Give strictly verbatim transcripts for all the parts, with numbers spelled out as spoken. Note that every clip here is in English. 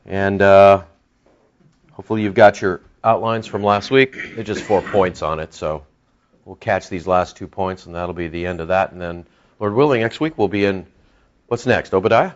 And uh, hopefully you've got your outlines from last week. There's just four points on it, so we'll catch these last two points, and that'll be the end of that. And then, Lord willing, next week we'll be in, what's next, Obadiah?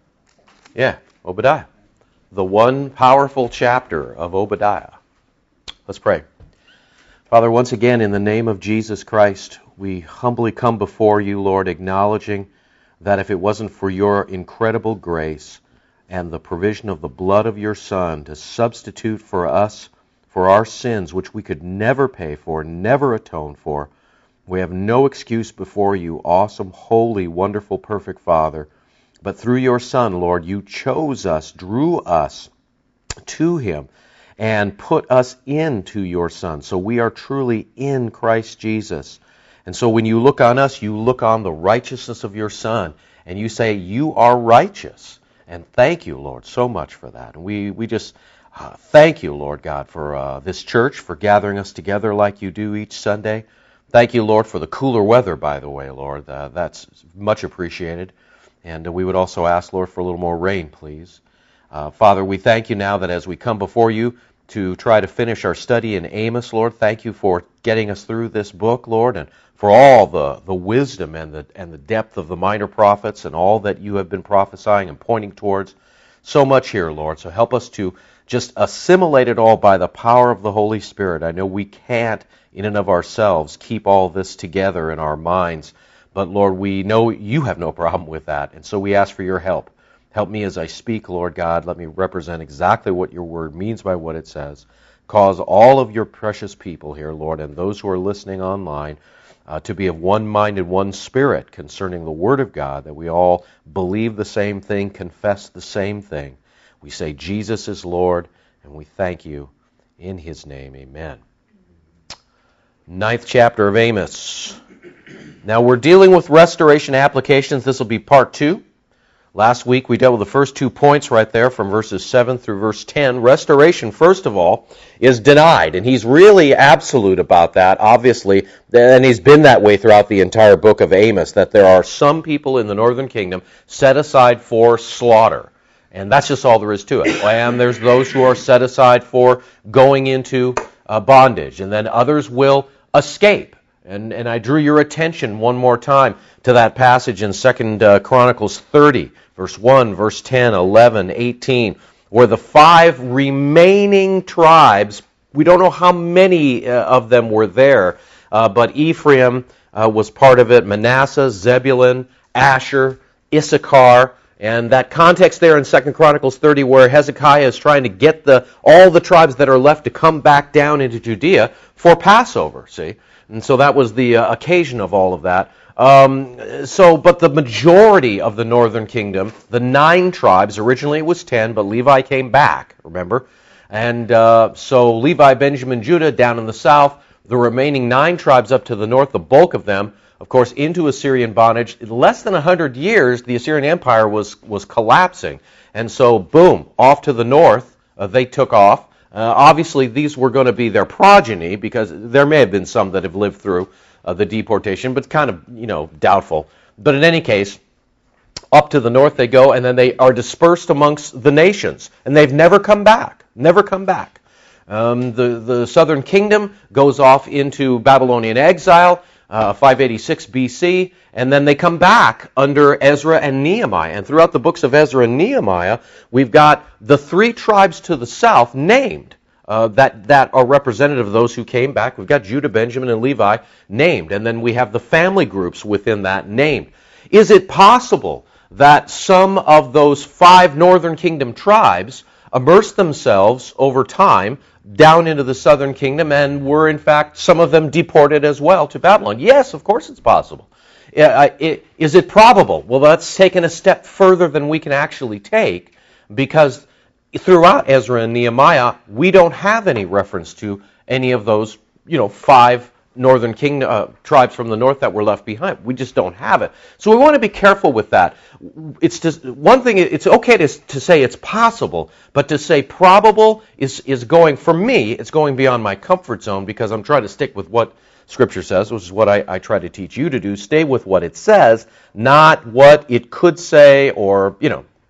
Yeah, Obadiah. The one powerful chapter of Obadiah. Let's pray. Father, once again, in the name of Jesus Christ, we humbly come before you, Lord, acknowledging that if it wasn't for your incredible grace and the provision of the blood of your Son to substitute for us, for our sins, which we could never pay for, never atone for, we have no excuse before you, awesome, holy, wonderful, perfect Father. But through your Son, Lord, you chose us, drew us to him, and put us into your Son. So we are truly in Christ Jesus. And so when you look on us, you look on the righteousness of your Son, and you say, you are righteous. And thank you, Lord, so much for that. And we, we just uh, thank you, Lord God, for uh, this church, for gathering us together like you do each Sunday. Thank you, Lord, for the cooler weather, by the way, Lord. Uh, that's much appreciated. And uh, we would also ask, Lord, for a little more rain, please. Uh, Father, we thank you now that as we come before you to try to finish our study in Amos, Lord, thank you for getting us through this book, Lord, and for all the, the wisdom and the and the depth of the minor prophets and all that you have been prophesying and pointing towards. So much here, Lord. So help us to just assimilate it all by the power of the Holy Spirit. I know we can't, in and of ourselves, keep all this together in our minds, but Lord, we know you have no problem with that, and so we ask for your help. Help me as I speak, Lord God. Let me represent exactly what your word means by what it says. Cause all of your precious people here, Lord, and those who are listening online, uh, to be of one mind and one spirit concerning the word of God, that we all believe the same thing, confess the same thing. We say Jesus is Lord, and we thank you in his name. Amen. Ninth chapter of Amos. Now we're dealing with restoration applications. This will be part two. Last week we dealt with the first two points right there from verses seven through verse ten. Restoration, first of all, is denied. And he's really absolute about that, obviously. And he's been that way throughout the entire book of Amos, that there are some people in the northern kingdom set aside for slaughter. And that's just all there is to it. And there's those who are set aside for going into uh, bondage. And then others will escape. And, and I drew your attention one more time to that passage in Second uh, Chronicles thirty, verse one, verse ten, eleven, eighteen, where the five remaining tribes, we don't know how many uh, of them were there, uh, but Ephraim uh, was part of it, Manasseh, Zebulun, Asher, Issachar, and that context there in Second Chronicles thirty where Hezekiah is trying to get the all the tribes that are left to come back down into Judea for Passover, see? And so that was the uh, occasion of all of that. Um, so, but the majority of the northern kingdom, the nine tribes, originally it was ten, but Levi came back, remember? And uh, so Levi, Benjamin, Judah down in the south, the remaining nine tribes up to the north, the bulk of them, of course, into Assyrian bondage. In less than one hundred years, the Assyrian Empire was, was collapsing. And so, boom, off to the north, uh, they took off. Uh, obviously, these were going to be their progeny, because there may have been some that have lived through uh, the deportation, but kind of, you know, doubtful. But in any case, up to the north they go, and then they are dispersed amongst the nations, and they've never come back, never come back. Um, the, the southern kingdom goes off into Babylonian exile, uh, five eighty-six B C, and then they come back under Ezra and Nehemiah. And throughout the books of Ezra and Nehemiah, we've got the three tribes to the south named uh, that, that are representative of those who came back. We've got Judah, Benjamin, and Levi named. And then we have the family groups within that named. Is it possible that some of those five northern kingdom tribes immersed themselves over time down into the southern kingdom and were, in fact, some of them deported as well to Babylon? Yes, of course it's possible. Uh, it, is it probable? Well, that's taken a step further than we can actually take, because throughout Ezra and Nehemiah, we don't have any reference to any of those, you know, five northern kingdom uh, tribes from the north that were left behind. We just don't have it. So we want to be careful with that. It's just one thing. It's okay to to say it's possible, but to say probable is is going, for me, it's going beyond my comfort zone, because I'm trying to stick with what Scripture says, which is what I, I try to teach you to do. Stay with what it says, not what it could say, or, you know,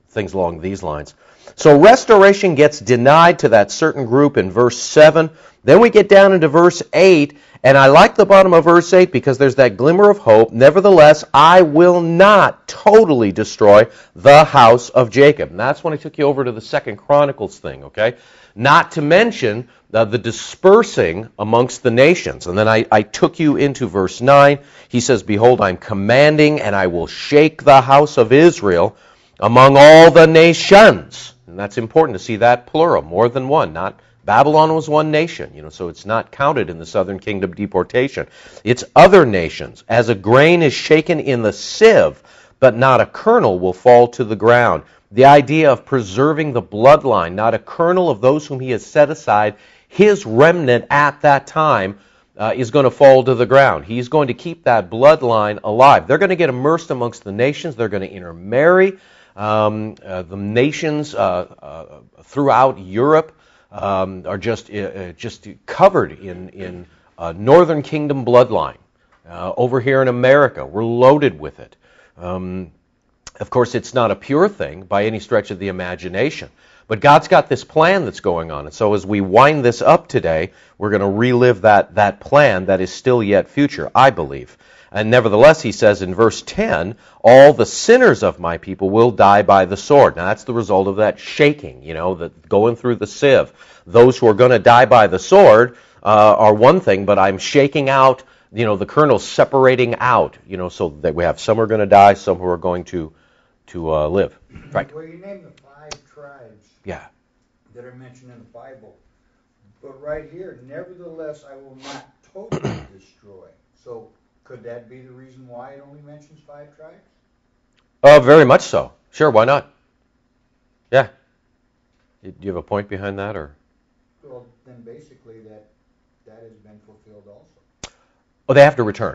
things along these lines. So restoration gets denied to that certain group in verse seven. Then we get down into verse eight, and I like the bottom of verse eight because there's that glimmer of hope. Nevertheless, I will not totally destroy the house of Jacob. And that's when I took you over to the Second Chronicles thing, okay? Not to mention uh, the dispersing amongst the nations. And then I, I took you into verse nine. He says, behold, I'm commanding, and I will shake the house of Israel among all the nations. And that's important to see that plural, more than one, not Babylon was one nation, you know, so it's not counted in the southern kingdom deportation. It's other nations. As a grain is shaken in the sieve, but not a kernel will fall to the ground. The idea of preserving the bloodline, not a kernel of those whom he has set aside, his remnant at that time uh, is going to fall to the ground. He's going to keep that bloodline alive. They're going to get immersed amongst the nations. They're going to intermarry. Um, uh, the nations uh, uh, throughout Europe Um, are just uh, just covered in in uh, Northern Kingdom bloodline. Uh, over here in America, we're loaded with it. Um, of course, it's not a pure thing by any stretch of the imagination, but God's got this plan that's going on, and so as we wind this up today, we're going to relive that that plan that is still yet future, I believe. And nevertheless, he says in verse ten, all the sinners of my people will die by the sword. Now, that's the result of that shaking, you know, that going through the sieve. Those who are going to die by the sword uh, are one thing, but I'm shaking out, you know, the kernels separating out, you know, so that we have some are going to die, some who are going to to uh, live. Right. Well, you named the five tribes yeah. that are mentioned in the Bible. But right here, nevertheless, I will not totally destroy. So could that be the reason why it only mentions five tribes? Uh, very much so. Sure, why not? Yeah. Do you have a point behind that, or? Well, then basically that that has been fulfilled also. Oh, they have to return.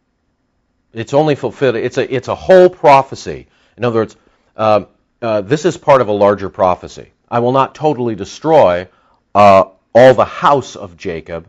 It's only fulfilled. It's a it's a whole prophecy. In other words, uh, uh, this is part of a larger prophecy. I will not totally destroy uh, all the house of Jacob.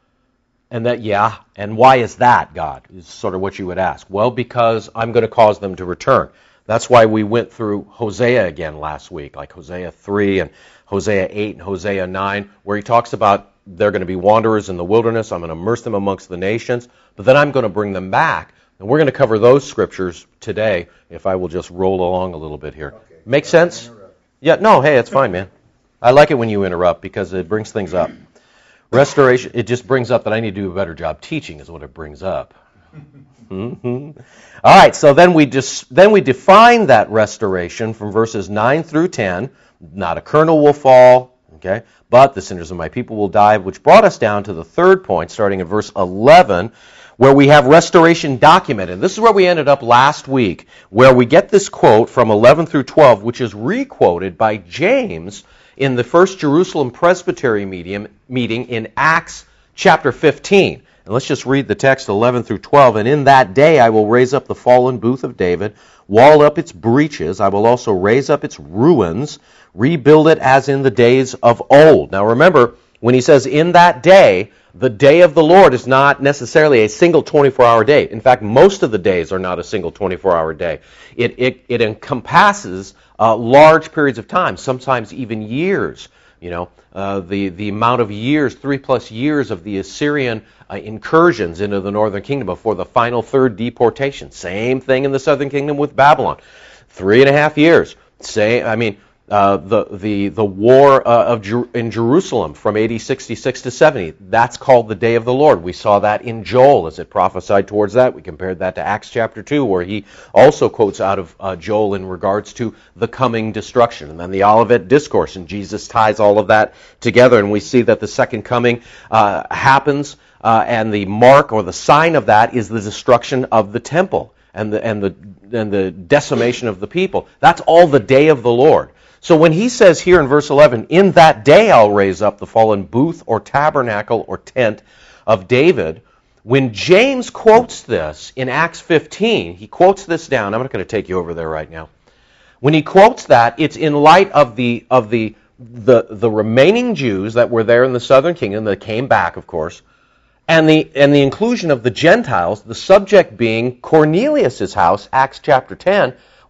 And that, yeah, and why is that, God, is sort of what you would ask. Well, because I'm going to cause them to return. That's why we went through Hosea again last week, like Hosea three and Hosea eight and Hosea nine, where he talks about they're going to be wanderers in the wilderness. I'm going to immerse them amongst the nations, but then I'm going to bring them back. And we're going to cover those scriptures today, if I will just roll along a little bit here. Okay. Make sense? Yeah, no, hey, it's fine, man. I like it when you interrupt because it brings things up. Restoration, it just brings up that I need to do a better job teaching is what it brings up. Mm-hmm. All right, so then we just then we define that restoration from verses nine through ten. Not a kernel will fall, okay, but the sinners of my people will die, which brought us down to the third point, starting in verse eleven, where we have restoration documented. This is where we ended up last week, where we get this quote from eleven through twelve, which is re-quoted by James in the first Jerusalem Presbytery medium, meeting in Acts chapter fifteen. And let's just read the text, eleven through twelve. And in that day I will raise up the fallen booth of David, wall up its breaches. I will also raise up its ruins, rebuild it as in the days of old. Now remember, when he says in that day, the day of the Lord is not necessarily a single twenty-four hour day. In fact, most of the days are not a single twenty-four hour day. It, it, it encompasses uh, large periods of time, sometimes even years. You know, uh, the, the amount of years, three plus years of the Assyrian uh, incursions into the northern kingdom before the final third deportation. Same thing in the southern kingdom with Babylon. Three and a half years. Same, I mean, uh, the, the, the war uh, of Jer- in Jerusalem from A D sixty-six to seventy, that's called the day of the Lord. We saw that in Joel as it prophesied towards that. We compared that to Acts chapter two, where he also quotes out of uh, Joel in regards to the coming destruction. And then the Olivet Discourse, and Jesus ties all of that together, and we see that the second coming uh, happens, uh, and the mark or the sign of that is the destruction of the temple and the, and the, and the decimation of the people. That's all the day of the Lord. So when he says here in verse eleven, in that day I'll raise up the fallen booth or tabernacle or tent of David, when James quotes this in Acts fifteen, he quotes this down. I'm not going to take you over there right now. When he quotes that, it's in light of the of the the, the remaining Jews that were there in the southern kingdom that came back, of course, and the and the inclusion of the Gentiles, the subject being Cornelius' house, Acts chapter ten,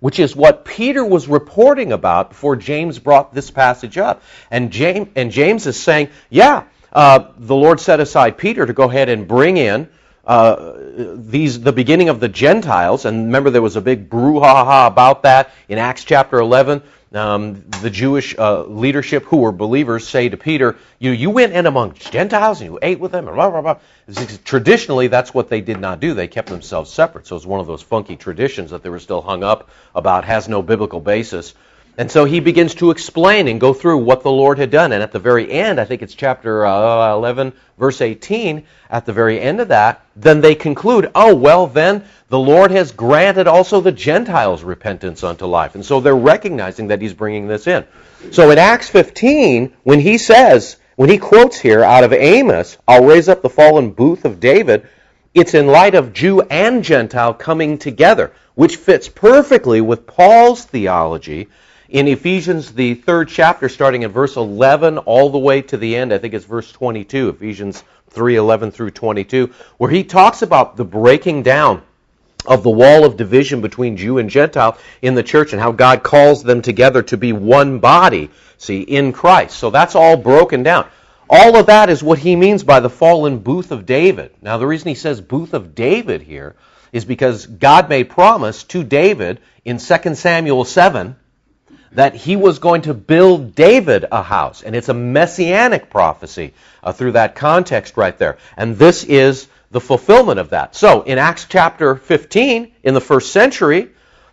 which is what Peter was reporting about before James brought this passage up. And James, and James is saying, yeah, uh, the Lord set aside Peter to go ahead and bring in uh, these the beginning of the Gentiles. And remember, there was a big brouhaha about that in Acts chapter eleven. Um, the Jewish uh, leadership who were believers say to Peter, you you went in among Gentiles and you ate with them, and blah, blah, blah. Traditionally, that's what they did not do. They kept themselves separate. So it was one of those funky traditions that they were still hung up about, has no biblical basis. And so he begins to explain and go through what the Lord had done. And at the very end, I think it's chapter uh, eleven, verse eighteen, at the very end of that, then they conclude, oh, well, then the Lord has granted also the Gentiles repentance unto life. And so they're recognizing that he's bringing this in. So in Acts fifteen, when he says, when he quotes here out of Amos, I'll raise up the fallen booth of David, it's in light of Jew and Gentile coming together, which fits perfectly with Paul's theology in Ephesians, the third chapter, starting at verse eleven all the way to the end. I think it's verse twenty-two, Ephesians three eleven through twenty-two, where he talks about the breaking down of the wall of division between Jew and Gentile in the church and how God calls them together to be one body, see, in Christ. So that's all broken down. All of that is what he means by the fallen booth of David. Now, the reason he says booth of David here is because God made promise to David in Second Samuel seven that he was going to build David a house. And it's a messianic prophecy uh, through that context right there. And this is the fulfillment of that. So in Acts chapter fifteen, in the first century,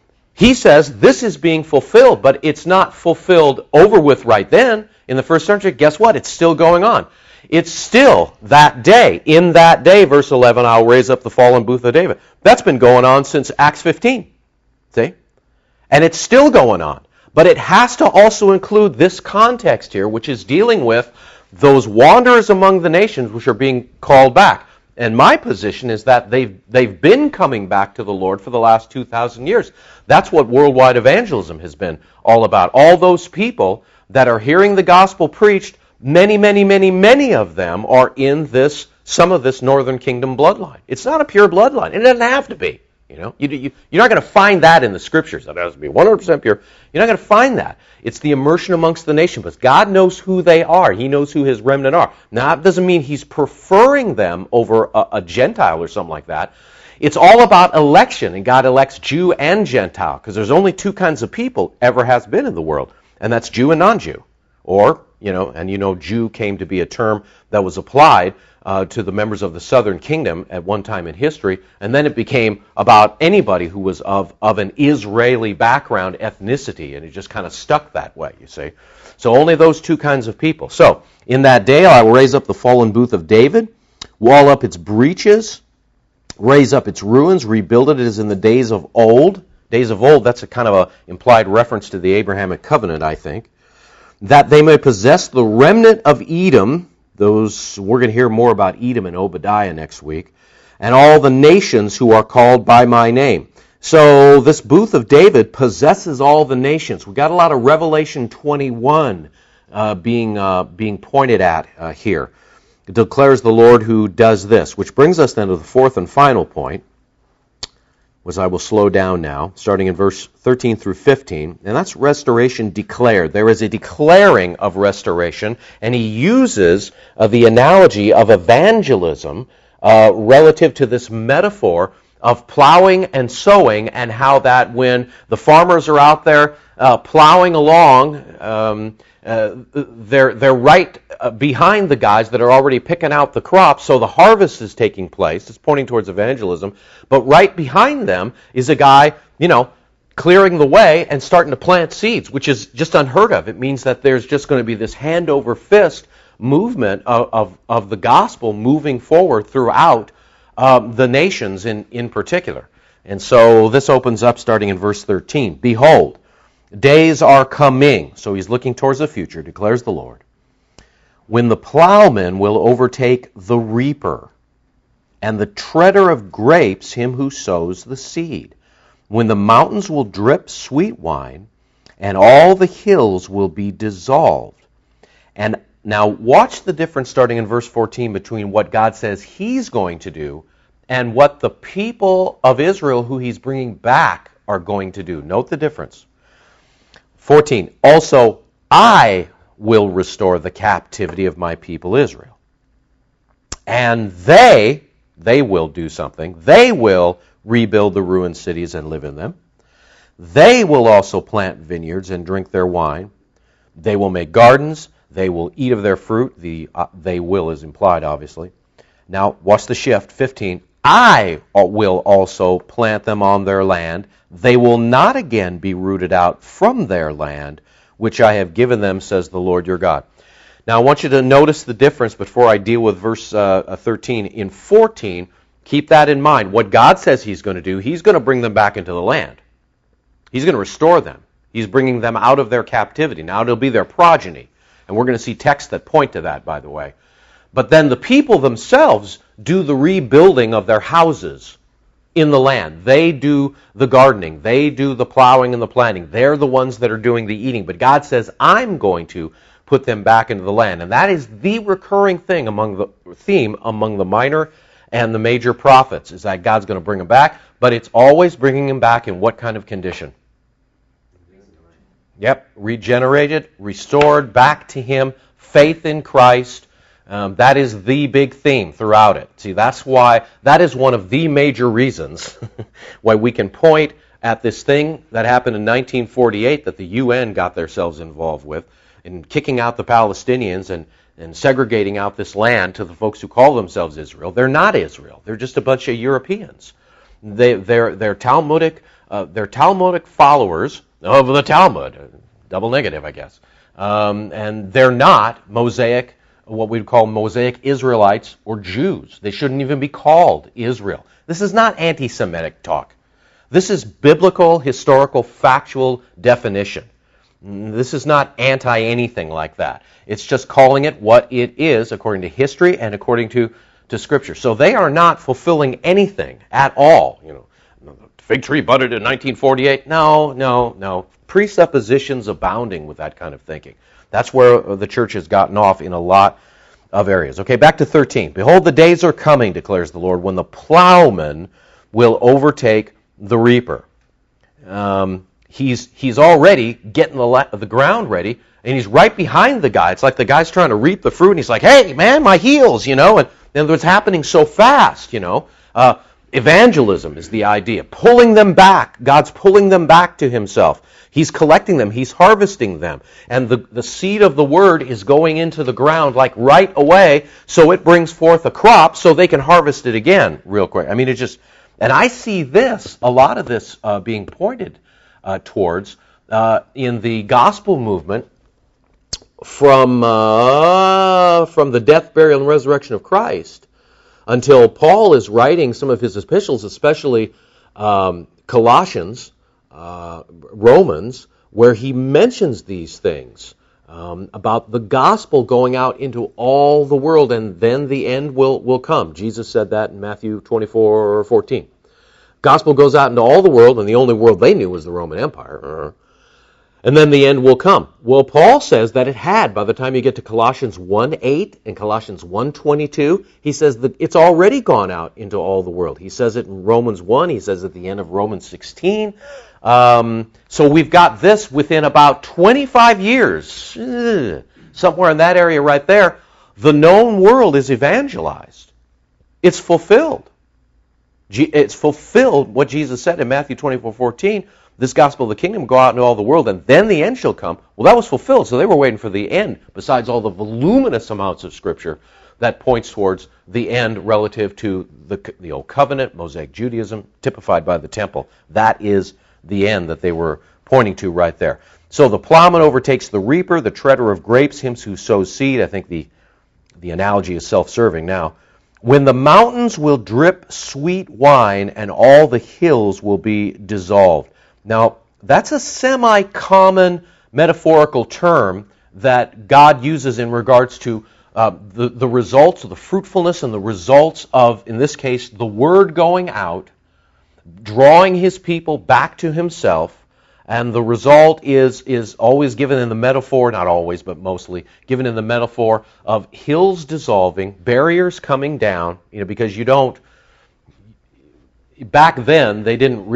he says this is being fulfilled, but it's not fulfilled over with right then. In the first century, guess what? It's still going on. It's still that day. In that day, verse eleven, I'll raise up the fallen booth of David. That's been going on since Acts fifteen. See? And it's still going on. But it has to also include this context here, which is dealing with those wanderers among the nations which are being called back. And my position is that they've, they've been coming back to the Lord for the last two thousand years. That's what worldwide evangelism has been all about. All those people that are hearing the gospel preached, many, many, many, many of them are in this, some of this Northern Kingdom bloodline. It's not a pure bloodline. It doesn't have to be. You know, you, you, you're not going to find that in the Scriptures. That has to be one hundred percent pure. You're not going to find that. It's the immersion amongst the nation. But God knows who they are. He knows who his remnant are. Now, that doesn't mean he's preferring them over a, a Gentile or something like that. It's all about election, and God elects Jew and Gentile, because there's only two kinds of people ever has been in the world, and that's Jew and non-Jew. Or, you know, and you know, Jew came to be a term that was applied Uh, to the members of the southern kingdom at one time in history, and then it became about anybody who was of, of an Israeli background, ethnicity, and it just kind of stuck that way, you see. So only those two kinds of people. So, in that day I will raise up the fallen booth of David, wall up its breaches, raise up its ruins, rebuild it as in the days of old. Days of old, that's a kind of a implied reference to the Abrahamic covenant, I think. That they may possess the remnant of Edom. Those, we're going to hear more about Edom and Obadiah next week, and all the nations who are called by my name. So this booth of David possesses all the nations. We've got a lot of Revelation twenty-one uh, being uh, being pointed at uh, here. It declares the Lord who does this, which brings us then to the fourth and final point, which I will slow down now, starting in verse thirteen through fifteen, and that's restoration declared. There is a declaring of restoration, and he uses uh, the analogy of evangelism uh, relative to this metaphor of plowing and sowing, and how that when the farmers are out there uh, plowing along, um, uh, they're, they're right uh, behind the guys that are already picking out the crops, so the harvest is taking place. It's pointing towards evangelism. But right behind them is a guy, you know, clearing the way and starting to plant seeds, which is just unheard of. It means that there's just going to be this hand over fist movement of, of, of the gospel moving forward throughout um, the nations in, in particular. And so this opens up starting in verse thirteen. Behold, days are coming. So he's looking towards the future, declares the Lord, when the plowman will overtake the reaper, and the treader of grapes him who sows the seed. When the mountains will drip sweet wine, and all the hills will be dissolved. And now watch the difference starting in verse fourteen between what God says he's going to do and what the people of Israel who he's bringing back are going to do. Note the difference. fourteen, also I will restore the captivity of my people Israel. And they, they will do something. They will rebuild the ruined cities and live in them. They will also plant vineyards and drink their wine. They will make gardens. They will eat of their fruit. The uh, they will is implied, obviously. Now, watch the shift. fifteen. I will also plant them on their land. They will not again be rooted out from their land, which I have given them, says the Lord your God. Now, I want you to notice the difference before I deal with verse uh, thirteen. In fourteen, keep that in mind. What God says He's going to do, He's going to bring them back into the land. He's going to restore them. He's bringing them out of their captivity. Now, it'll be their progeny. And we're going to see texts that point to that, by the way. But then the people themselves do the rebuilding of their houses in the land. They do the gardening. They do the plowing and the planting. They're the ones that are doing the eating. But God says, I'm going to put them back into the land. And that is the recurring thing among the theme among the minor and the major prophets, is that God's going to bring them back. But it's always bringing them back in what kind of condition? Yep, regenerated, restored, back to Him, faith in Christ. Um, that is the big theme throughout it. See, that's why, that is one of the major reasons why we can point at this thing that happened in nineteen forty-eight that the U N got themselves involved with in kicking out the Palestinians and, and segregating out this land to the folks who call themselves Israel. They're not Israel. They're just a bunch of Europeans. They, they're, they're Talmudic, uh, they're Talmudic followers of the Talmud, double negative, I guess. Um, and they're not Mosaic, what we'd call Mosaic Israelites or Jews. They shouldn't even be called Israel. This is not anti-Semitic talk. This is biblical, historical, factual definition. This is not anti-anything like that. It's just calling it what it is according to history and according to, to Scripture. So they are not fulfilling anything at all. You know, fig tree budded in nineteen forty-eight. No, no, no. Presuppositions abounding with that kind of thinking. That's where the church has gotten off in a lot of areas. Okay, back to thirteen. Behold, the days are coming, declares the Lord, when the plowman will overtake the reaper. Um, he's he's already getting the, la- the ground ready, and he's right behind the guy. It's like the guy's trying to reap the fruit, and he's like, hey, man, my heels, you know. And, and it's happening so fast, you know. Uh, Evangelism is the idea. Pulling them back. God's pulling them back to Himself. He's collecting them. He's harvesting them. And the, the seed of the Word is going into the ground like right away, so it brings forth a crop so they can harvest it again real quick. I mean, it just... And I see this, a lot of this uh, being pointed uh, towards uh, in the gospel movement from, uh, from the death, burial, and resurrection of Christ until Paul is writing some of his epistles, especially um, Colossians, uh, Romans, where he mentions these things um, about the gospel going out into all the world, and then the end will, will come. Jesus said that in Matthew twenty-four fourteen. Gospel goes out into all the world, and the only world they knew was the Roman Empire. And then the end will come. Well, Paul says that it had by the time you get to Colossians one eight and Colossians one twenty-two. He says that it's already gone out into all the world. He says it in Romans one. He says at the end of Romans sixteen. Um, so we've got this within about twenty-five years, somewhere in that area right there. The known world is evangelized. It's fulfilled. It's fulfilled what Jesus said in Matthew twenty-four fourteen. This gospel of the kingdom go out into all the world, and then the end shall come. Well, that was fulfilled, so they were waiting for the end, besides all the voluminous amounts of Scripture that points towards the end relative to the, the Old Covenant, Mosaic Judaism, typified by the temple. That is the end that they were pointing to right there. So the plowman overtakes the reaper, the treader of grapes, him who sows seed. I think the, the analogy is self-serving now. When the mountains will drip sweet wine, and all the hills will be dissolved. Now, that's a semi-common metaphorical term that God uses in regards to uh, the, the results of the fruitfulness and the results of, in this case, the Word going out, drawing His people back to Himself, and the result is, is always given in the metaphor, not always, but mostly, given in the metaphor of hills dissolving, barriers coming down, you know, because you don't, back then, they didn't really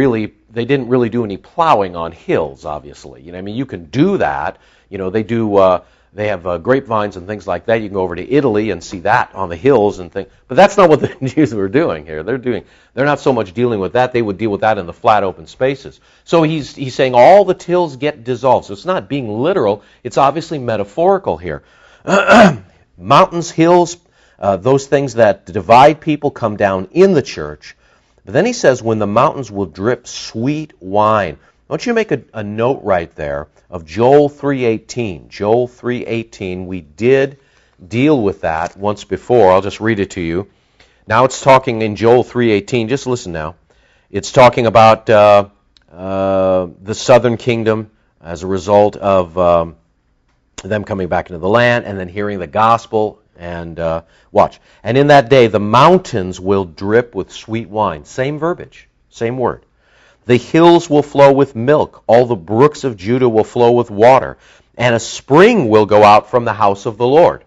they didn't really do any plowing on hills, obviously. You know, I mean, you can do that. You know, they do. Uh, they have uh, grapevines and things like that. You can go over to Italy and see that on the hills and things. But that's not what the Jews were doing here. They're doing. They're not so much dealing with that. They would deal with that in the flat, open spaces. So he's he's saying all the tills get dissolved. So it's not being literal. It's obviously metaphorical here. Mountains, hills, uh, those things that divide people come down in the church. But then he says, when the mountains will drip sweet wine. I want you to make a, a note right there of Joel three eighteen. Joel three eighteen, we did deal with that once before. I'll just read it to you. Now it's talking in Joel three eighteen. Just listen now. It's talking about uh, uh, the southern kingdom as a result of um, them coming back into the land and then hearing the gospel. And uh, watch. And in that day, the mountains will drip with sweet wine. Same verbiage, same word. The hills will flow with milk. All the brooks of Judah will flow with water. And a spring will go out from the house of the Lord.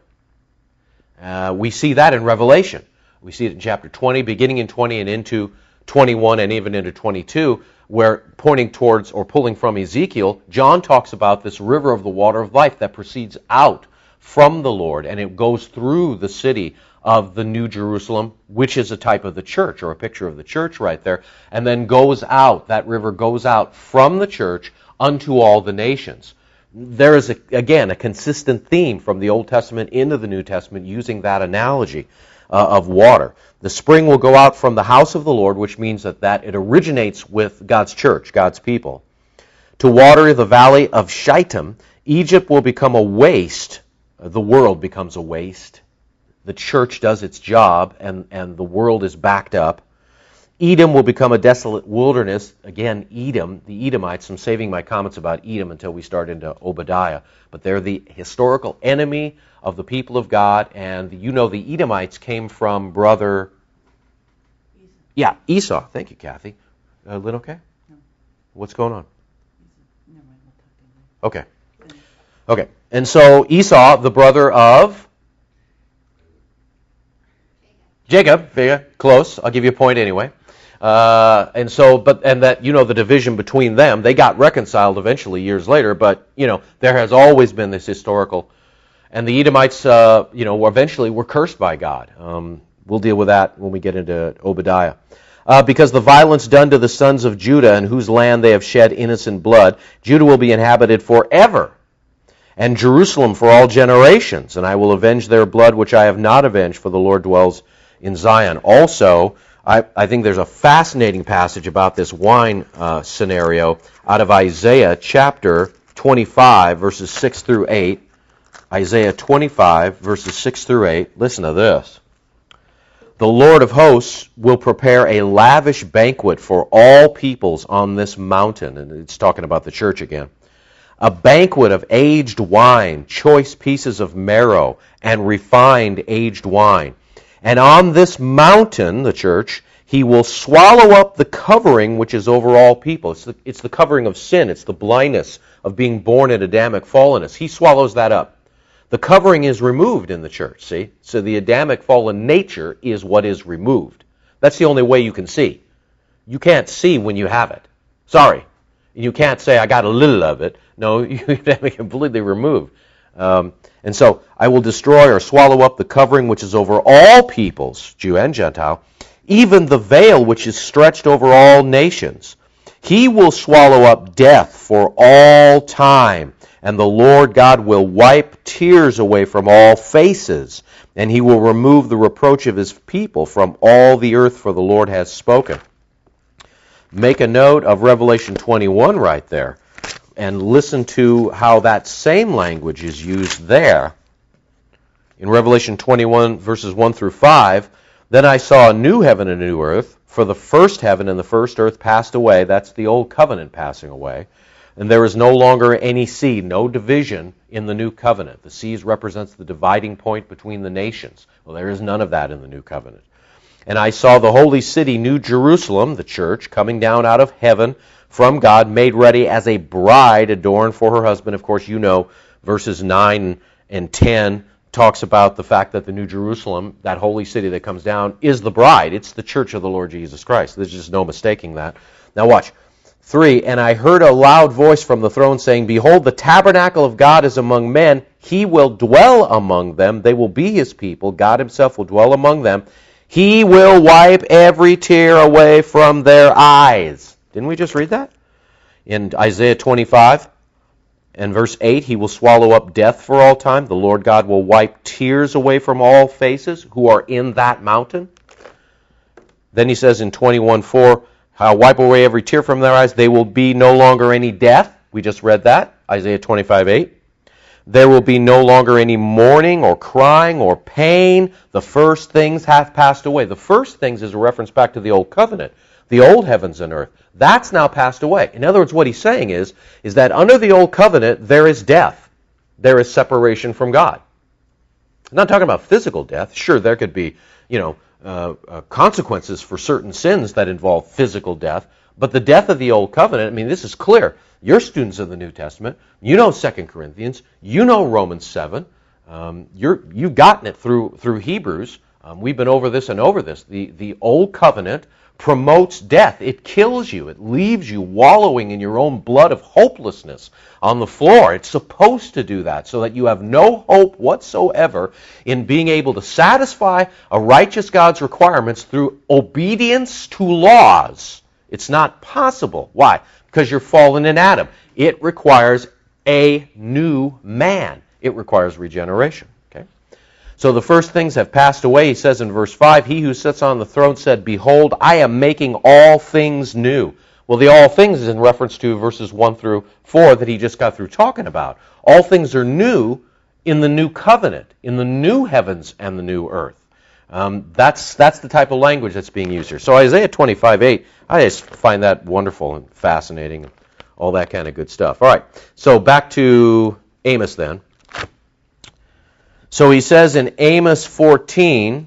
Uh, we see that in Revelation. We see it in chapter twenty, beginning in twenty and into twenty-one and even into twenty-two, where pointing towards or pulling from Ezekiel, John talks about this river of the water of life that proceeds out from the Lord, and it goes through the city of the New Jerusalem, which is a type of the church, or a picture of the church right there, and then goes out, that river goes out from the church unto all the nations. There is, a, again, a consistent theme from the Old Testament into the New Testament using that analogy uh, of water. The spring will go out from the house of the Lord, which means that, that it originates with God's church, God's people. To water the valley of Shittim, Egypt will become a waste. The world becomes a waste. The church does its job, and, and the world is backed up. Edom will become a desolate wilderness. Again, Edom, the Edomites, I'm saving my comments about Edom until we start into Obadiah. But they're the historical enemy of the people of God, and you know the Edomites came from brother... Esau. Yeah, Esau. Thank you, Kathy. Uh, Lynn, okay? No. What's going on? Never mind, we'll talk to you later. Okay. Okay. And so Esau, the brother of Jacob, yeah, close. I'll give you a point anyway. Uh, and so, but and that you know the division between them, they got reconciled eventually years later. But you know there has always been this historical, and the Edomites, uh, you know, eventually were cursed by God. Um, we'll deal with that when we get into Obadiah. Uh, because the violence done to the sons of Judah, in whose land they have shed innocent blood, Judah will be inhabited forever. And Jerusalem for all generations, and I will avenge their blood which I have not avenged, for the Lord dwells in Zion. Also, I, I think there's a fascinating passage about this wine uh, scenario out of Isaiah chapter twenty-five, verses six through eight. Isaiah twenty-five, verses six through eight. Listen to this. The Lord of hosts will prepare a lavish banquet for all peoples on this mountain. And it's talking about the church again. A banquet of aged wine, choice pieces of marrow, and refined aged wine. And on this mountain, the church, he will swallow up the covering which is over all people. It's the, it's the covering of sin. It's the blindness of being born in Adamic fallenness. He swallows that up. The covering is removed in the church, see? So the Adamic fallen nature is what is removed. That's the only way you can see. You can't see when you have it. Sorry. You can't say, I got a little of it. No, you have to completely remove. Um, and so, I will destroy or swallow up the covering which is over all peoples, Jew and Gentile, even the veil which is stretched over all nations. He will swallow up death for all time, and the Lord God will wipe tears away from all faces, and he will remove the reproach of his people from all the earth, for the Lord has spoken. Make a note of Revelation twenty-one right there, and listen to how that same language is used there. In Revelation twenty-one, verses one through five, then I saw a new heaven and a new earth, for the first heaven and the first earth passed away. That's the old covenant passing away. And there is no longer any sea, no division in the new covenant. The seas represents the dividing point between the nations. Well, there is none of that in the new covenant. And I saw the holy city, New Jerusalem, the church, coming down out of heaven from God, made ready as a bride adorned for her husband. Of course, you know, verses nine and ten talks about the fact that the New Jerusalem, that holy city that comes down, is the bride. It's the church of the Lord Jesus Christ. There's just no mistaking that. Now watch. Three, and I heard a loud voice from the throne saying, Behold, the tabernacle of God is among men. He will dwell among them. They will be his people. God himself will dwell among them. He will wipe every tear away from their eyes. Didn't we just read that? In Isaiah twenty-five and verse eight, he will swallow up death for all time. The Lord God will wipe tears away from all faces who are in that mountain. Then he says in twenty-one four, I'll wipe away every tear from their eyes. They will be no longer any death. We just read that, Isaiah twenty-five eight. There will be no longer any mourning or crying or pain. The first things have passed away. The first things is a reference back to the old covenant, the old heavens and earth. That's now passed away. In other words, what he's saying is, is that under the old covenant, there is death. There is separation from God. I'm not talking about physical death. Sure, there could be, you know, uh, uh, consequences for certain sins that involve physical death. But the death of the old covenant, I mean, this is clear. You're students of the New Testament. You know Second Corinthians. You know Romans seven. Um, you're, you've gotten it through through Hebrews. Um, we've been over this and over this. The, the old covenant promotes death. It kills you. It leaves you wallowing in your own blood of hopelessness on the floor. It's supposed to do that so that you have no hope whatsoever in being able to satisfy a righteous God's requirements through obedience to laws. It's not possible. Why? Because you're fallen in Adam. It requires a new man. It requires regeneration. Okay? So the first things have passed away. He says in verse five, He who sits on the throne said, Behold, I am making all things new. Well, the all things is in reference to verses one through four that he just got through talking about. All things are new in the new covenant, in the new heavens and the new earth. Um, that's that's the type of language that's being used here. So Isaiah twenty-five eight, I just find that wonderful and fascinating, and all that kind of good stuff. All right, so back to Amos then. So he says in Amos fourteen,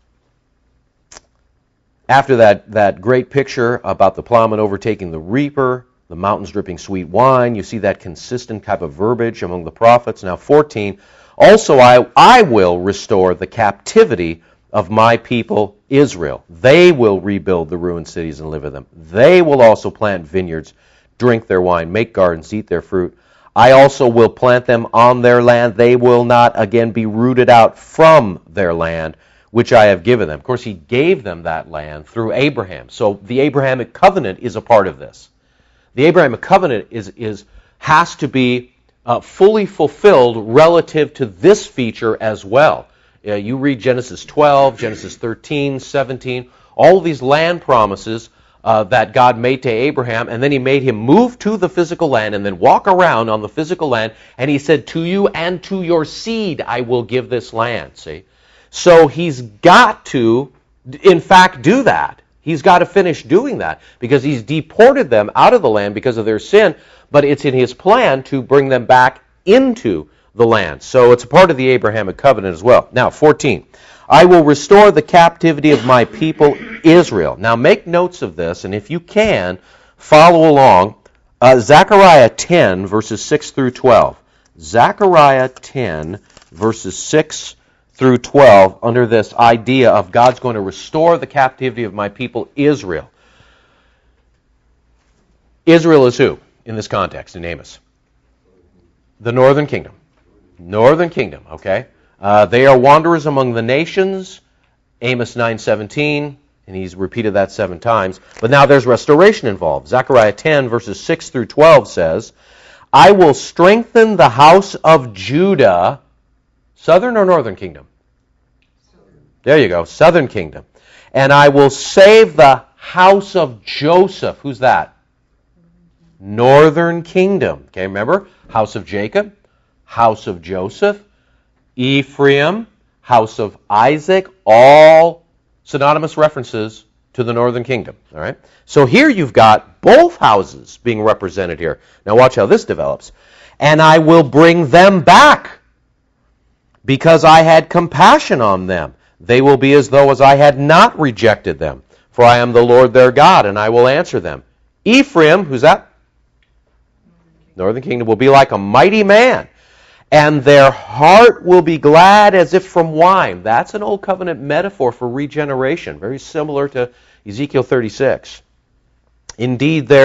after that, that great picture about the plowman overtaking the reaper, the mountains dripping sweet wine, you see that consistent type of verbiage among the prophets. Now fourteen, also I, I will restore the captivity of my people Israel. They will rebuild the ruined cities and live in them. They will also plant vineyards, drink their wine, make gardens, eat their fruit. I also will plant them on their land. They will not again be rooted out from their land, which I have given them. Of course, he gave them that land through Abraham. So the Abrahamic covenant is a part of this. The Abrahamic covenant is, is has to be uh, fully fulfilled relative to this feature as well. Uh, you read Genesis twelve, Genesis thirteen, seventeen, all of these land promises uh, that God made to Abraham, and then he made him move to the physical land and then walk around on the physical land, and he said, to you and to your seed I will give this land, see? So he's got to, in fact, do that. He's got to finish doing that because he's deported them out of the land because of their sin, but it's in his plan to bring them back into the land. So it's a part of the Abrahamic covenant as well. Now, fourteen. I will restore the captivity of my people Israel. Now, make notes of this, and if you can, follow along. Uh, Zechariah ten, verses six through twelve. Zechariah ten, verses six through twelve, under this idea of God's going to restore the captivity of my people Israel. Israel is who in this context, in Amos? The northern kingdom. Northern kingdom, okay? Uh, they are wanderers among the nations, Amos nine seventeen, and he's repeated that seven times. But now there's restoration involved. Zechariah ten, verses six through twelve says, I will strengthen the house of Judah, southern or northern kingdom? Southern. There you go, southern kingdom. And I will save the house of Joseph. Who's that? Northern kingdom. Okay, remember? House of Jacob, house of Joseph, Ephraim, house of Isaac, all synonymous references to the northern kingdom. All right? So here you've got both houses being represented here. Now watch how this develops. And I will bring them back because I had compassion on them. They will be as though as I had not rejected them. For I am the Lord their God, and I will answer them. Ephraim, who's that? Northern kingdom, will be like a mighty man, and their heart will be glad as if from wine. That's an old covenant metaphor for regeneration, very similar to Ezekiel thirty-six. Indeed, their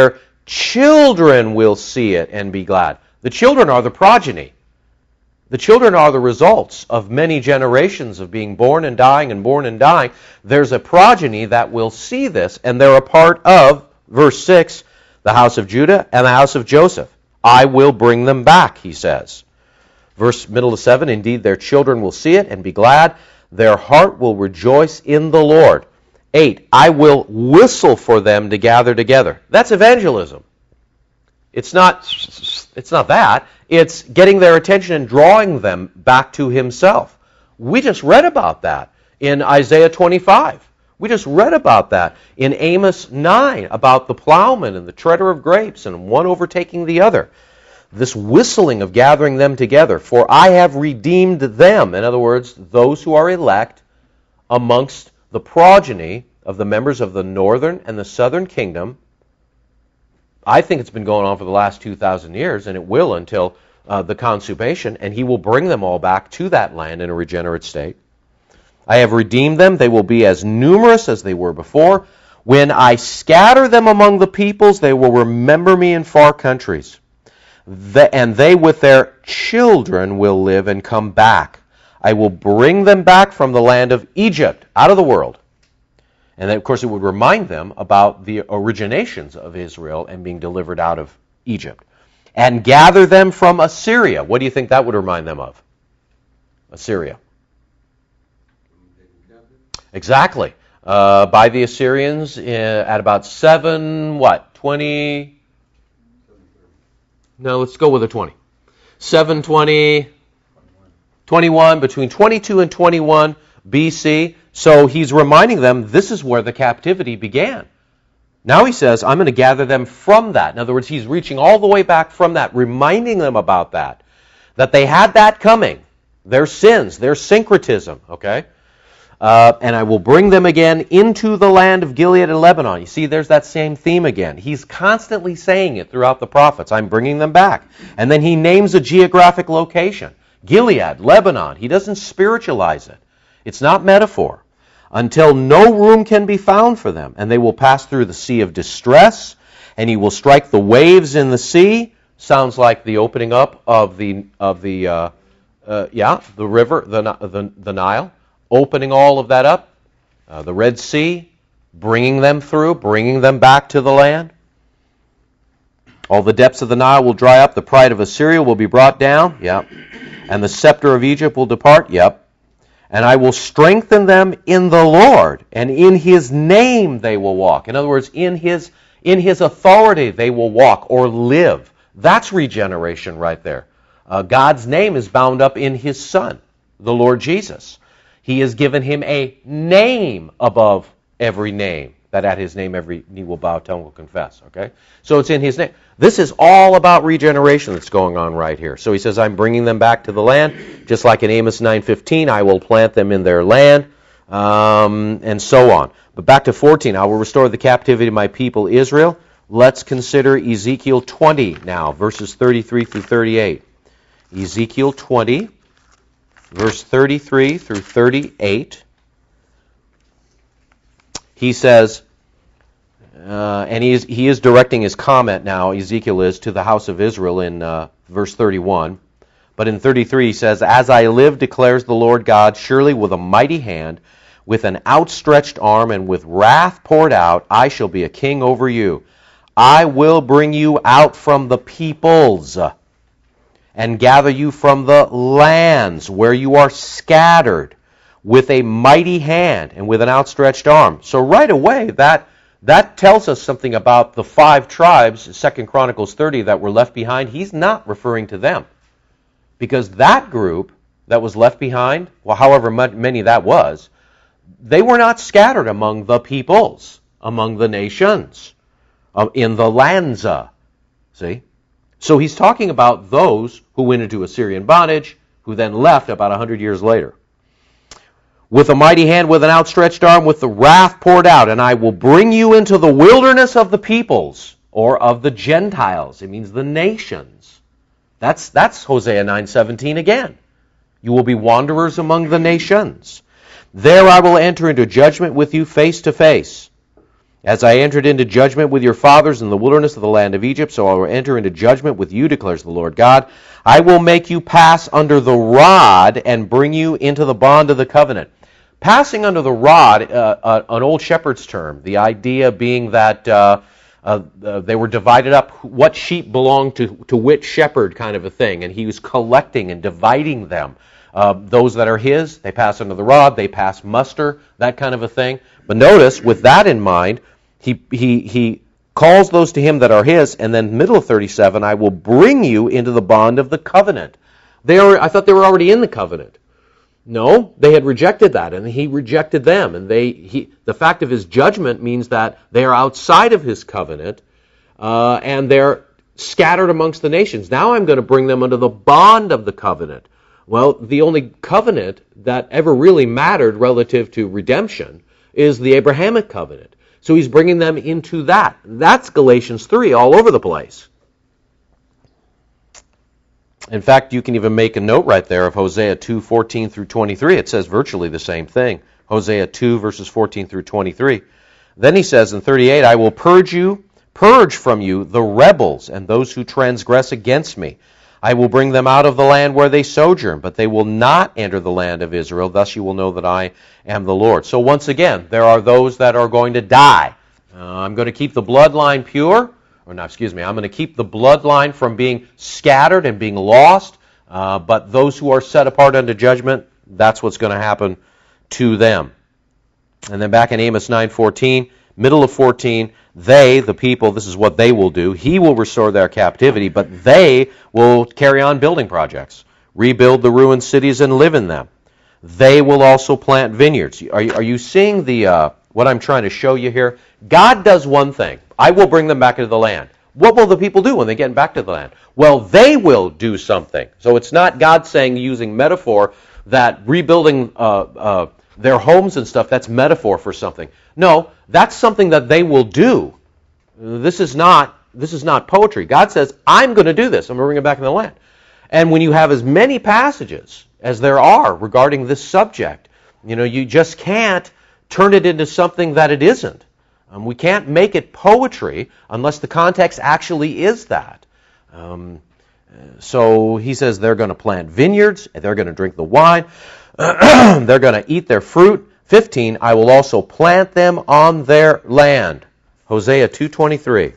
children will see it and be glad. The children are the progeny. The children are the results of many generations of being born and dying and born and dying. There's a progeny that will see this, and they're a part of, verse six, the house of Judah and the house of Joseph. I will bring them back, he says. Verse middle of seven, indeed their children will see it and be glad. Their heart will rejoice in the Lord. Eight, I will whistle for them to gather together. That's evangelism. It's not, it's not that. It's getting their attention and drawing them back to himself. We just read about that in Isaiah twenty-five. We just read about that in Amos nine, about the plowman and the treader of grapes and one overtaking the other. This whistling of gathering them together. For I have redeemed them. In other words, those who are elect amongst the progeny of the members of the northern and the southern kingdom. I think it's been going on for the last two thousand years, and it will until uh, the consummation, and he will bring them all back to that land in a regenerate state. I have redeemed them. They will be as numerous as they were before. When I scatter them among the peoples, they will remember me in far countries. The, and they with their children will live and come back. I will bring them back from the land of Egypt, out of the world. And then, of course, it would remind them about the originations of Israel and being delivered out of Egypt. And gather them from Assyria. What do you think that would remind them of? Assyria. Exactly. Uh, by the Assyrians uh, at about seven, what, twenty? No, let's go with a twenty. seven twenty, twenty-one, between twenty-two and twenty-one B C. So he's reminding them this is where the captivity began. Now he says, I'm going to gather them from that. In other words, he's reaching all the way back from that, reminding them about that, that they had that coming, their sins, their syncretism, okay? Uh, and I will bring them again into the land of Gilead and Lebanon. You see, there's that same theme again. He's constantly saying it throughout the prophets. I'm bringing them back. And then he names a geographic location. Gilead, Lebanon. He doesn't spiritualize it. It's not metaphor. Until no room can be found for them. And they will pass through the sea of distress. And he will strike the waves in the sea. Sounds like the opening up of the, of the uh, uh, yeah, the river, the, the, the Nile. Opening all of that up, uh, the Red Sea, bringing them through, bringing them back to the land. All the depths of the Nile will dry up, the pride of Assyria will be brought down, yep. And the scepter of Egypt will depart, yep. And I will strengthen them in the Lord, and in his name they will walk. In other words, in his, in his authority they will walk or live. That's regeneration right there. Uh, God's name is bound up in his Son, the Lord Jesus. He has given him a name above every name, that at his name every knee will bow, tongue will confess. Okay? So it's in his name. This is all about regeneration that's going on right here. So he says, I'm bringing them back to the land, just like in Amos nine fifteen, I will plant them in their land, um, and so on. But back to fourteen, I will restore the captivity of my people Israel. Let's consider Ezekiel twenty now, verses thirty-three through thirty-eight. Ezekiel twenty. Verse thirty-three through thirty-eight, he says, uh, and he is, he is directing his comment now, Ezekiel is, to the house of Israel in uh, verse thirty-one. But in thirty-three he says, As I live, declares the Lord God, surely with a mighty hand, with an outstretched arm, and with wrath poured out, I shall be a king over you. I will bring you out from the peoples, and gather you from the lands where you are scattered with a mighty hand and with an outstretched arm. So right away, that, that tells us something about the five tribes, Second Chronicles thirty, that were left behind. He's not referring to them. Because that group that was left behind, well, however many that was, they were not scattered among the peoples, among the nations, in the lands. See? So he's talking about those who went into Assyrian bondage, who then left about one hundred years later. With a mighty hand, with an outstretched arm, with the wrath poured out, and I will bring you into the wilderness of the peoples, or of the Gentiles. It means the nations. That's, that's Hosea nine seventeen again. You will be wanderers among the nations. There I will enter into judgment with you face to face. As I entered into judgment with your fathers in the wilderness of the land of Egypt, so I will enter into judgment with you, declares the Lord God. I will make you pass under the rod and bring you into the bond of the covenant. Passing under the rod, uh, uh, an old shepherd's term, the idea being that uh, uh, uh, they were divided up, what sheep belonged to, to which shepherd kind of a thing, and he was collecting and dividing them. Uh, those that are his, they pass under the rod, they pass muster, that kind of a thing. But notice, with that in mind, he he he calls those to him that are his, and then middle of thirty-seven, I will bring you into the bond of the covenant. They are, I thought they were already in the covenant. No, they had rejected that, and he rejected them. And they he the fact of his judgment means that they are outside of his covenant, uh, and they're scattered amongst the nations. Now I'm going to bring them under the bond of the covenant. Well, the only covenant that ever really mattered relative to redemption is the Abrahamic covenant. So he's bringing them into that. That's Galatians three all over the place. In fact, you can even make a note right there of Hosea two, fourteen through twenty-three. It says virtually the same thing. Hosea two, verses fourteen through twenty-three. Then he says in thirty-eight, I will purge you, purge from you the rebels and those who transgress against me. I will bring them out of the land where they sojourn, but they will not enter the land of Israel. Thus you will know that I am the Lord. So once again, there are those that are going to die. Uh, I'm going to keep the bloodline pure. Or no, excuse me, I'm going to keep the bloodline from being scattered and being lost. Uh, but those who are set apart unto judgment, that's what's going to happen to them. And then back in Amos nine fourteen, middle of fourteen, they, the people, this is what they will do. He will restore their captivity, but they will carry on building projects, rebuild the ruined cities and live in them. They will also plant vineyards. Are you, are you seeing the uh, what I'm trying to show you here? God does one thing. I will bring them back into the land. What will the people do when they get back to the land? Well, they will do something. So it's not God saying, using metaphor, that rebuilding uh, uh, their homes and stuff, that's metaphor for something. No, that's something that they will do. This is not this is not poetry. God says, I'm going to do this. I'm going to bring them back in the land. And when you have as many passages as there are regarding this subject, you know, you just can't turn it into something that it isn't. Um, we can't make it poetry unless the context actually is that. Um, so he says they're going to plant vineyards, and they're going to drink the wine, they're going to eat their fruit. fifteen, I will also plant them on their land. Hosea two twenty-three.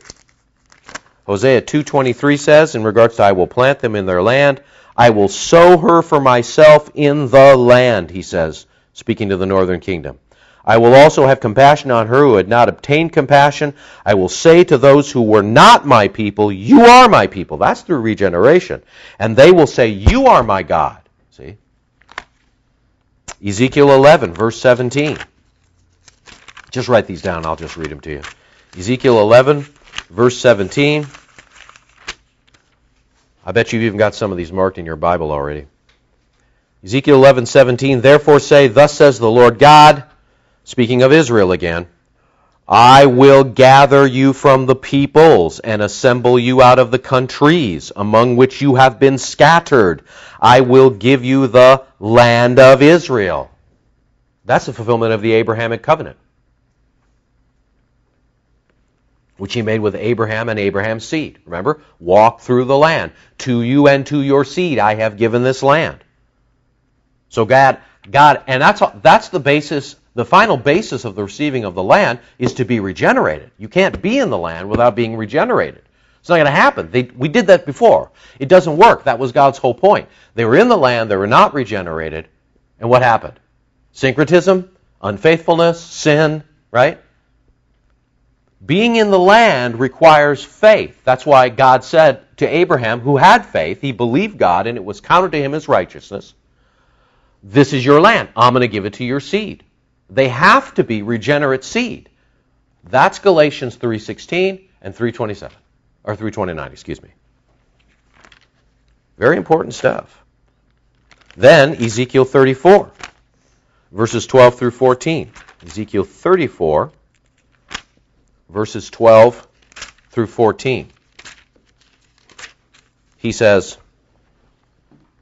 Hosea two twenty-three says, in regards to I will plant them in their land, I will sow her for myself in the land, he says, speaking to the northern kingdom. I will also have compassion on her who had not obtained compassion. I will say to those who were not my people, you are my people. That's through regeneration. And they will say, you are my God. See? Ezekiel eleven, verse seventeen. Just write these down. I'll just read them to you. Ezekiel eleven, verse seventeen. I bet you've even got some of these marked in your Bible already. Ezekiel eleven, seventeen. Therefore say, thus says the Lord God, speaking of Israel again, I will gather you from the peoples and assemble you out of the countries among which you have been scattered. I will give you the land of Israel. That's the fulfillment of the Abrahamic covenant, which he made with Abraham and Abraham's seed. Remember? Walk through the land. To you and to your seed I have given this land. So God, God, and that's that's the basis. The final basis of the receiving of the land is to be regenerated. You can't be in the land without being regenerated. It's not going to happen. They, we did that before. It doesn't work. That was God's whole point. They were in the land, they were not regenerated, and what happened? Syncretism, unfaithfulness, sin, right? Being in the land requires faith. That's why God said to Abraham, who had faith, he believed God, and it was counted to him as righteousness. This is your land. I'm going to give it to your seed. They have to be regenerate seed. That's Galatians three sixteen and three twenty-seven. Or three twenty-nine, excuse me. Very important stuff. Then Ezekiel thirty-four, verses twelve through fourteen. Ezekiel thirty-four, verses twelve through fourteen. He says,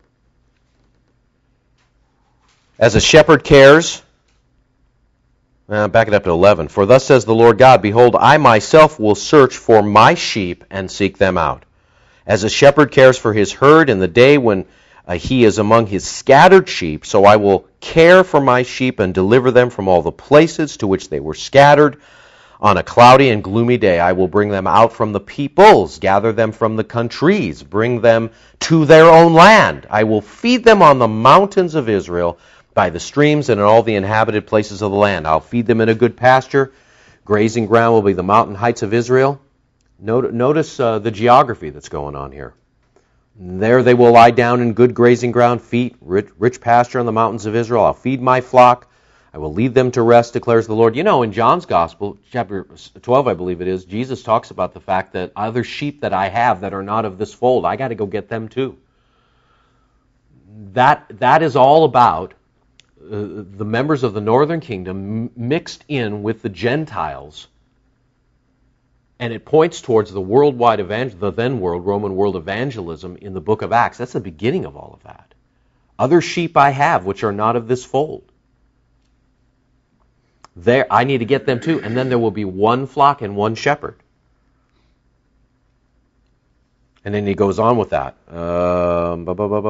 as a shepherd cares, Uh, back it up to eleven. For thus says the Lord God, behold, I myself will search for my sheep and seek them out. As a shepherd cares for his herd in the day when uh, he is among his scattered sheep, so I will care for my sheep and deliver them from all the places to which they were scattered. On a cloudy and gloomy day I will bring them out from the peoples, gather them from the countries, bring them to their own land. I will feed them on the mountains of Israel, by the streams and in all the inhabited places of the land. I'll feed them in a good pasture. Grazing ground will be the mountain heights of Israel. Notice uh, the geography that's going on here. There they will lie down in good grazing ground, feet, rich, rich pasture on the mountains of Israel. I'll feed my flock. I will lead them to rest, declares the Lord. You know, in John's Gospel, chapter twelve, I believe it is, Jesus talks about the fact that other sheep that I have that are not of this fold, I got to go get them too. That that is all about Uh, the members of the northern kingdom m- mixed in with the Gentiles, and it points towards the worldwide evangel- the then world, Roman world evangelism in the book of Acts. That's the beginning of all of that. Other sheep I have which are not of this fold. There, I need to get them too, and then there will be one flock and one shepherd. And then he goes on with that. Um,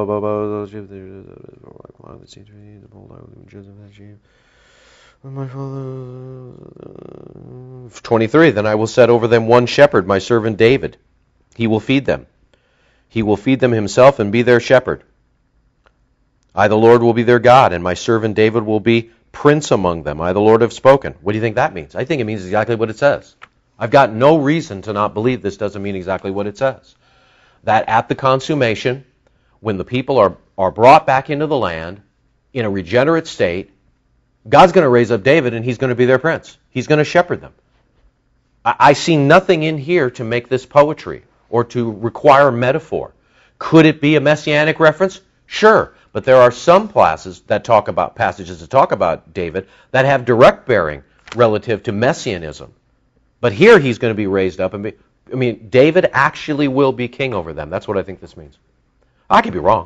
twenty-three, then I will set over them one shepherd, my servant David. He will feed them. He will feed them himself and be their shepherd. I, the Lord, will be their God, and my servant David will be prince among them. I, the Lord, have spoken. What do you think that means? I think it means exactly what it says. I've got no reason to not believe this doesn't mean exactly what it says. That at the consummation, when the people are, are brought back into the land in a regenerate state, God's going to raise up David and he's going to be their prince. He's going to shepherd them. I, I see nothing in here to make this poetry or to require metaphor. Could it be a messianic reference? Sure. But there are some classes that talk about, passages that talk about David that have direct bearing relative to messianism. But here he's going to be raised up and be, I mean, David actually will be king over them. That's what I think this means. I could be wrong.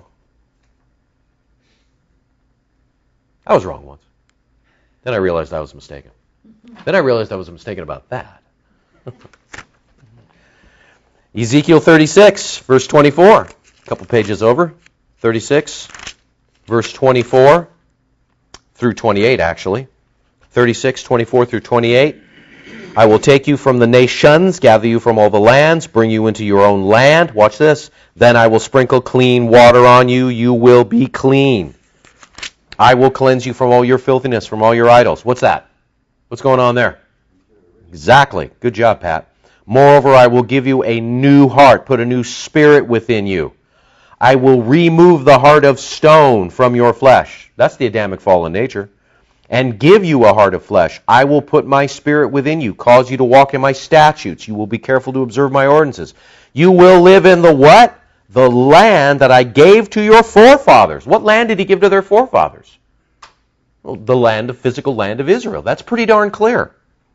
I was wrong once. Then I realized I was mistaken. Then I realized I was mistaken about that. Ezekiel thirty-six, verse twenty-four. A couple pages over. thirty-six, verse twenty-four through twenty-eight, actually. thirty-six, twenty-four through twenty-eight. I will take you from the nations, gather you from all the lands, bring you into your own land. Watch this. Then I will sprinkle clean water on you. You will be clean. I will cleanse you from all your filthiness, from all your idols. What's that? What's going on there? Exactly. Good job, Pat. Moreover, I will give you a new heart, put a new spirit within you. I will remove the heart of stone from your flesh. That's the Adamic fallen nature. And give you a heart of flesh. I will put my spirit within you, cause you to walk in my statutes. You will be careful to observe my ordinances. You will live in the what? The land that I gave to your forefathers. What land did he give to their forefathers? Well, the land, the physical land of Israel. That's pretty darn clear.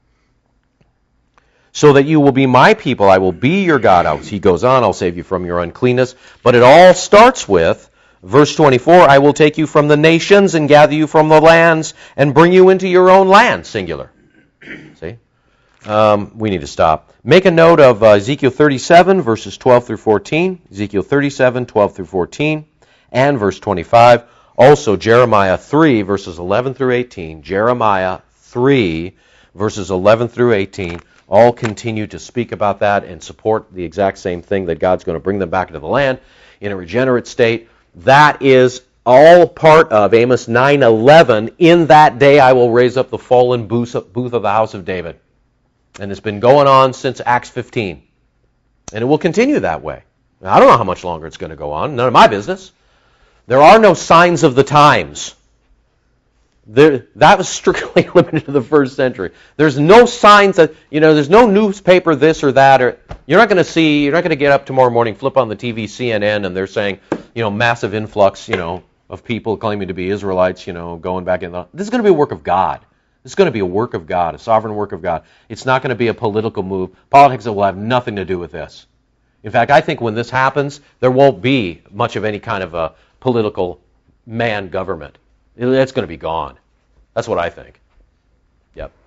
So that you will be my people, I will be your God. He goes on, I'll save you from your uncleanness. But it all starts with verse twenty-four, I will take you from the nations and gather you from the lands and bring you into your own land, singular. See? Um, we need to stop. Make a note of uh, Ezekiel thirty-seven, verses twelve through fourteen. Ezekiel thirty-seven, twelve through fourteen. And verse twenty-five. Also Jeremiah three, verses eleven through eighteen. Jeremiah three, verses eleven through eighteen. All continue to speak about that and support the exact same thing, that God's going to bring them back into the land in a regenerate state. That is all part of Amos nine eleven. In that day I will raise up the fallen booth of the house of David. And it's been going on since Acts fifteen. And it will continue that way. Now, I don't know how much longer it's going to go on. None of my business. There are no signs of the times. There, that was strictly limited to the first century. There's no signs that, you know, there's no newspaper this or that. Or you're not going to see, you're not going to get up tomorrow morning, flip on the T V, C N N, and they're saying, you know, massive influx, you know, of people claiming to be Israelites, you know, going back in the... This is going to be a work of God. This is going to be a work of God, a sovereign work of God. It's not going to be a political move. Politics will have nothing to do with this. In fact, I think when this happens, there won't be much of any kind of a political man government. It's going to be gone. That's what I think. Yep.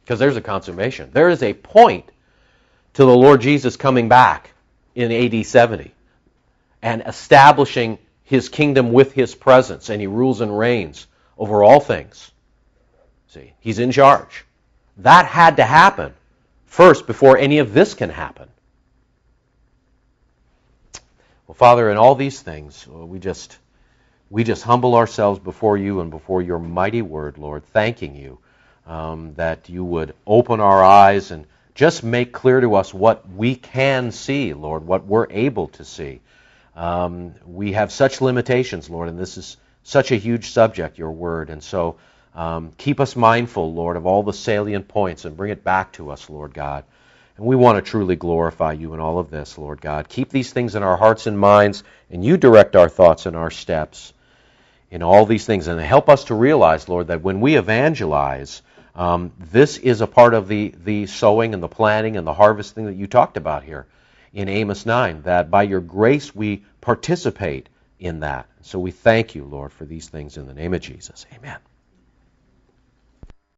Because there's a consummation. There is a point to the Lord Jesus coming back in A D seventy and establishing his kingdom with his presence, and he rules and reigns over all things. See, he's in charge. That had to happen first before any of this can happen. Well, Father, in all these things, we just we just humble ourselves before you and before your mighty word, Lord, thanking you um, that you would open our eyes and just make clear to us what we can see, Lord, what we're able to see. Um, we have such limitations, Lord, and this is such a huge subject, your word. And so um, keep us mindful, Lord, of all the salient points and bring it back to us, Lord God. And we want to truly glorify you in all of this, Lord God. Keep these things in our hearts and minds, and you direct our thoughts and our steps in all these things. And help us to realize, Lord, that when we evangelize, um, this is a part of the, the sowing and the planting and the harvesting that you talked about here in Amos nine, that by your grace we participate in that. So we thank you, Lord, for these things in the name of Jesus. Amen.